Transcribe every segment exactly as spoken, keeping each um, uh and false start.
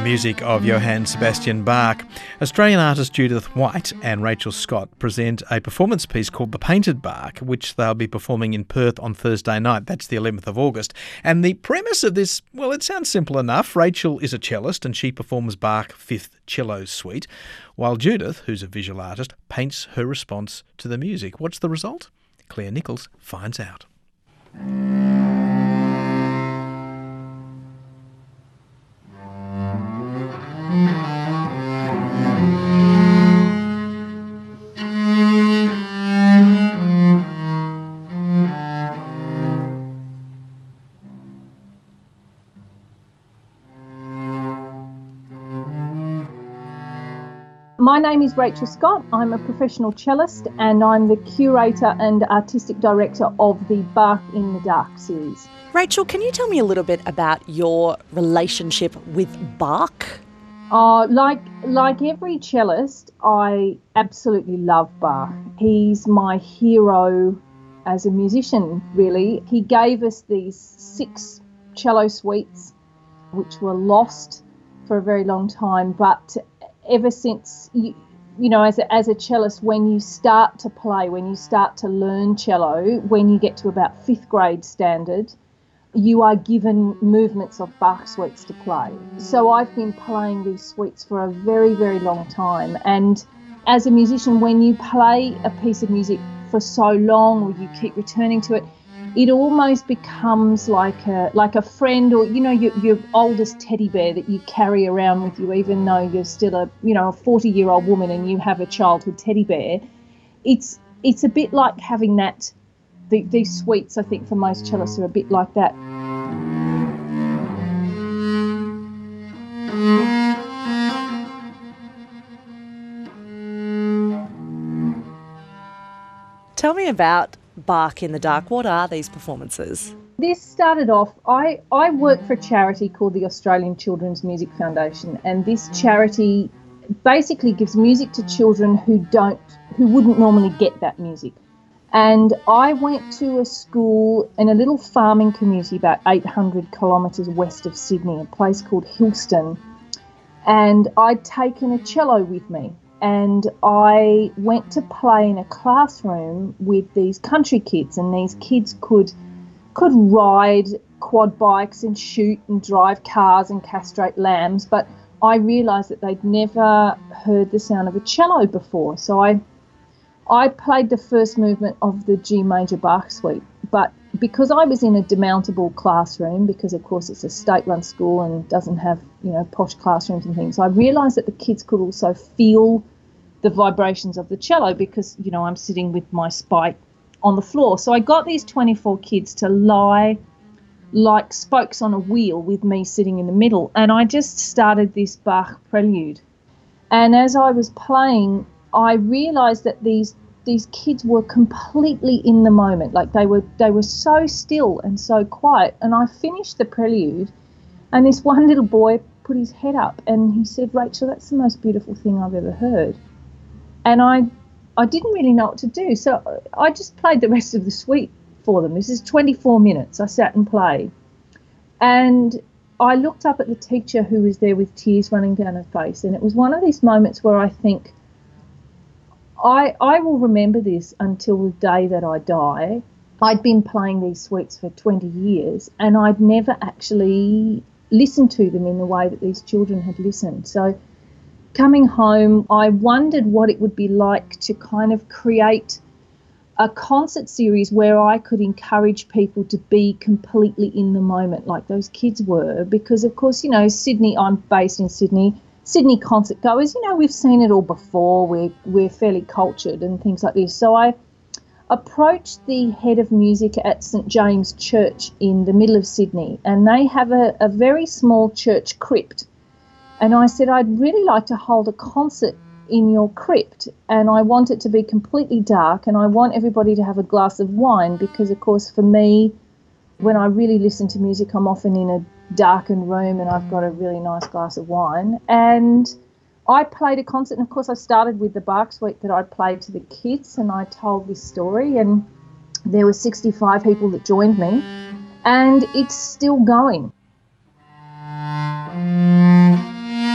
music of Johann Sebastian Bach. Australian artists Judith White and Rachel Scott present a performance piece called The Painted Bach, which they'll be performing in Perth on Thursday night. That's the eleventh of August. And the premise of this, well, it sounds simple enough. Rachel is a cellist and she performs Bach Fifth Cello Suite, while Judith, who's a visual artist, paints her response to the music. What's the result? Claire Nichols finds out. My name is Rachel Scott. I'm a professional cellist and I'm the curator and artistic director of the Bach in the Dark series. Rachel, can you tell me a little bit about your relationship with Bach? Uh, like like every cellist, I absolutely love Bach. He's my hero as a musician, really. He gave us these six cello suites, which were lost for a very long time, but ever since, you, you know, as a, as a cellist, when you start to play, when you start to learn cello, when you get to about fifth grade standard, you are given movements of Bach suites to play. So I've been playing these suites for a very, very long time. And as a musician, when you play a piece of music for so long or you keep returning to it, it almost becomes like a like a friend, or, you know, your, your oldest teddy bear that you carry around with you, even though you're still a, you know, a forty-year-old woman and you have a childhood teddy bear. It's it's a bit like having that. The, these suites, I think, for most cellists are a bit like that. Tell me about Bach in the Dark. What are these performances? This started off, I, I work for a charity called the Australian Children's Music Foundation, and this charity basically gives music to children who don't, who wouldn't normally get that music. And I went to a school in a little farming community about eight hundred kilometres west of Sydney, a place called Hillston, and I'd taken a cello with me. And I went to play in a classroom with these country kids, and these kids could could ride quad bikes and shoot and drive cars and castrate lambs, but I realised that they'd never heard the sound of a cello before. So I I played the first movement of the G major Bach suite, but because I was in a demountable classroom, because of course it's a state-run school and doesn't have, you know, posh classrooms and things, I realised that the kids could also feel the vibrations of the cello because, you know, I'm sitting with my spike on the floor. So I got these twenty-four kids to lie like spokes on a wheel with me sitting in the middle, and I just started this Bach prelude. And as I was playing, I realised that these these kids were completely in the moment, like they were they were so still and so quiet. And I finished the prelude, and this one little boy put his head up and he said, "Rachel, that's the most beautiful thing I've ever heard." And I I didn't really know what to do, so I just played the rest of the suite for them. This is twenty-four minutes. I sat and played, and I looked up at the teacher, who was there with tears running down her face, and it was one of these moments where I think, I, I will remember this until the day that I die. I'd been playing these suites for twenty years and I'd never actually listened to them in the way that these children had listened. So coming home, I wondered what it would be like to kind of create a concert series where I could encourage people to be completely in the moment like those kids were, because of course, you know, Sydney, I'm based in Sydney, Sydney concert goers, you know, we've seen it all before. We're, we're fairly cultured and things like this. So I approached the head of music at St James Church in the middle of Sydney, and they have a, a very small church crypt. And I said, I'd really like to hold a concert in your crypt, and I want it to be completely dark, and I want everybody to have a glass of wine because, of course, for me, when I really listen to music, I'm often in a darkened room and I've got a really nice glass of wine. And I played a concert, and of course I started with the Bach suite that I played to the kids, and I told this story, and there were sixty-five people that joined me, and it's still going.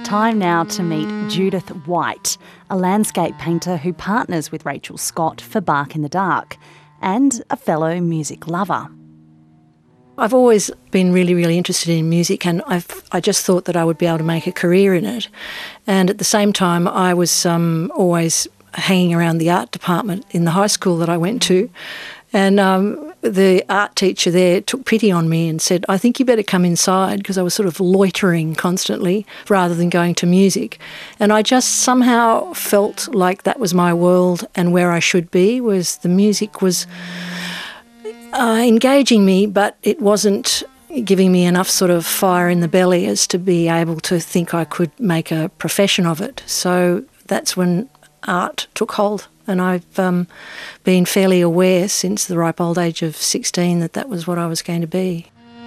time now to meet Judith White, a landscape painter who partners with Rachel Scott for Bark in the Dark, and a fellow music lover. I've always been really, really interested in music, and I've I just thought that I would be able to make a career in it. And at the same time, I was um, always hanging around the art department in the high school that I went to. And um, the art teacher there took pity on me and said, I think you better come inside, because I was sort of loitering constantly rather than going to music. And I just somehow felt like that was my world, and where I should be was the music was uh, engaging me, but it wasn't giving me enough sort of fire in the belly as to be able to think I could make a profession of it. So that's when art took hold. And I've um, been fairly aware since the ripe old age of sixteen that that was what I was going to be.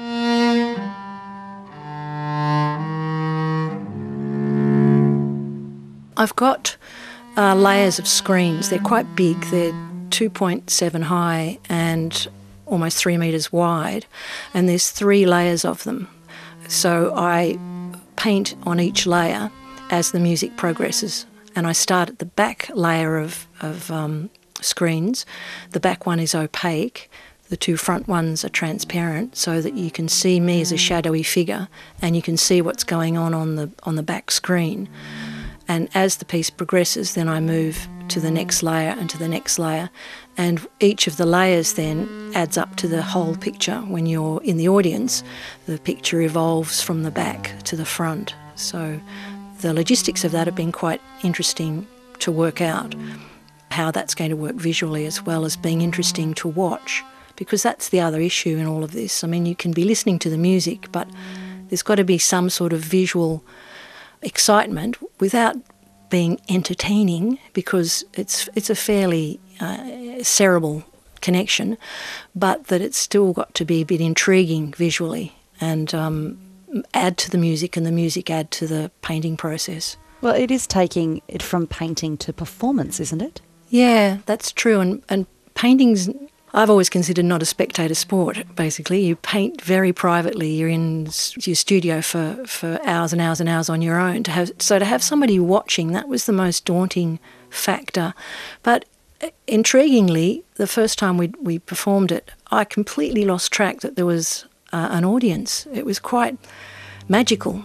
I've got uh, layers of screens. They're quite big. They're two point seven high and almost three metres wide. And there's three layers of them. So I paint on each layer as the music progresses. And I start at the back layer of, of um, screens. The back one is opaque. The two front ones are transparent, so that you can see me as a shadowy figure, and you can see what's going on on the, on the back screen. And as the piece progresses, then I move to the next layer and to the next layer. And each of the layers then adds up to the whole picture. When you're in the audience, the picture evolves from the back to the front. So the logistics of that have been quite interesting to work out, how that's going to work visually as well as being interesting to watch, because that's the other issue in all of this. I mean, you can be listening to the music, but there's got to be some sort of visual excitement without being entertaining, because it's it's a fairly uh, cerebral connection, but that it's still got to be a bit intriguing visually and um, add to the music, and the music add to the painting process. Well, it is taking it from painting to performance, isn't it? Yeah, that's true. And, and painting's, I've always considered not a spectator sport, basically. You paint very privately. You're in your studio for, for hours and hours and hours on your own. To have, so to have somebody watching, that was the most daunting factor. But intriguingly, the first time we, we performed it, I completely lost track that there was uh, an audience. It was quite magical.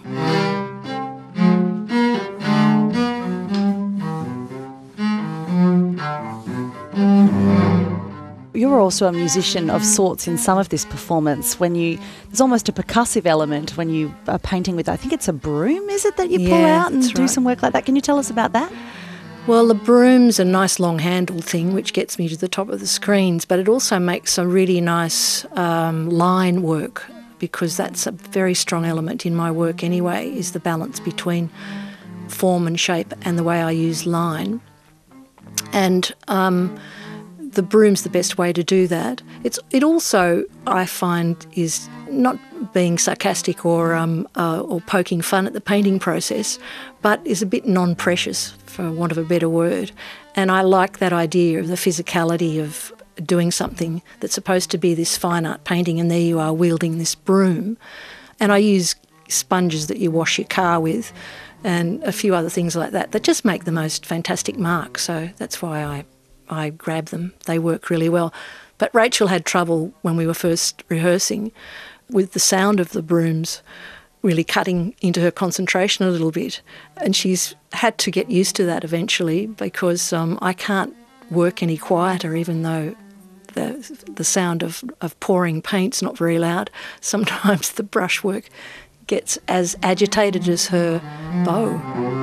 You're also a musician of sorts in some of this performance. When you, there's almost a percussive element when you are painting with, I think it's a broom, is it, that you pull yeah, out and do right. some work like that? Can you tell us about that? Well, the broom's a nice long handled thing which gets me to the top of the screens, but it also makes a really nice um, line work, because that's a very strong element in my work anyway, is the balance between form and shape and the way I use line. And um, the broom's the best way to do that. It's it also, I find, is not being sarcastic or um, uh, or poking fun at the painting process, but is a bit non-precious, for want of a better word. And I like that idea of the physicality of doing something that's supposed to be this fine art painting, and there you are wielding this broom. And I use sponges that you wash your car with and a few other things like that that just make the most fantastic mark. So that's why I I grab them. They work really well. But Rachel had trouble when we were first rehearsing with the sound of the brooms really cutting into her concentration a little bit. And she's had to get used to that eventually, because um, I can't work any quieter, even though the the sound of, of pouring paint's not very loud. Sometimes the brushwork gets as agitated as her bow.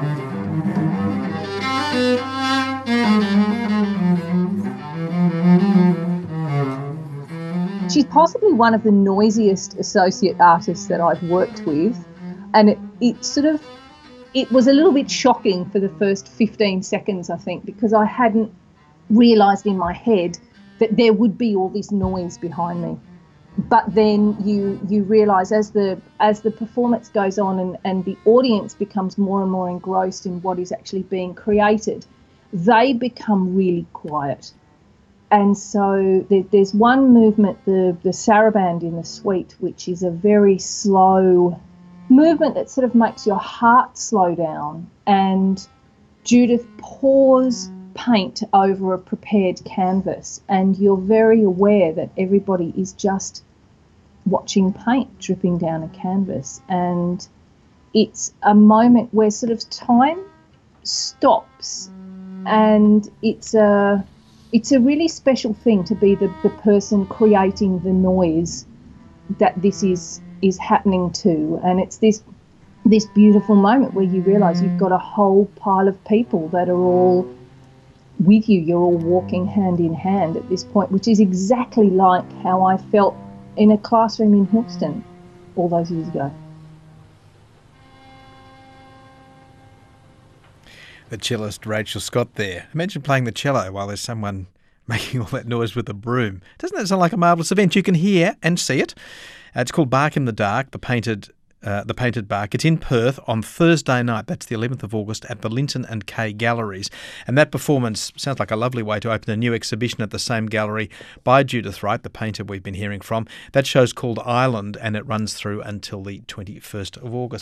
She's possibly one of the noisiest associate artists that I've worked with, and it, it sort of, it was a little bit shocking for the first fifteen seconds, I think, because I hadn't realised in my head that there would be all this noise behind me. But then you you realise as the as the performance goes on and, and the audience becomes more and more engrossed in what is actually being created, they become really quiet. And so there, there's one movement, the, the saraband in the suite, which is a very slow movement that sort of makes your heart slow down, and Judith pours paint over a prepared canvas, and you're very aware that everybody is just watching paint dripping down a canvas. And it's a moment where sort of time stops, and it's a it's a really special thing to be the, the person creating the noise that this is is happening to. And it's this this beautiful moment where you realise you've got a whole pile of people that are all with you. You're all walking hand in hand at this point, which is exactly like how I felt in a classroom in Hilton all those years ago. The cellist Rachel Scott there. Imagine playing the cello while there's someone making all that noise with a broom. Doesn't that sound like a marvellous event? You can hear and see it. Uh, it's called Bark in the Dark, the painted uh, the painted bark. It's in Perth on Thursday night. That's the eleventh of August at the Linton and Kay Galleries. And that performance sounds like a lovely way to open a new exhibition at the same gallery by Judith Wright, the painter we've been hearing from. That show's called Island, and it runs through until the twenty-first of August.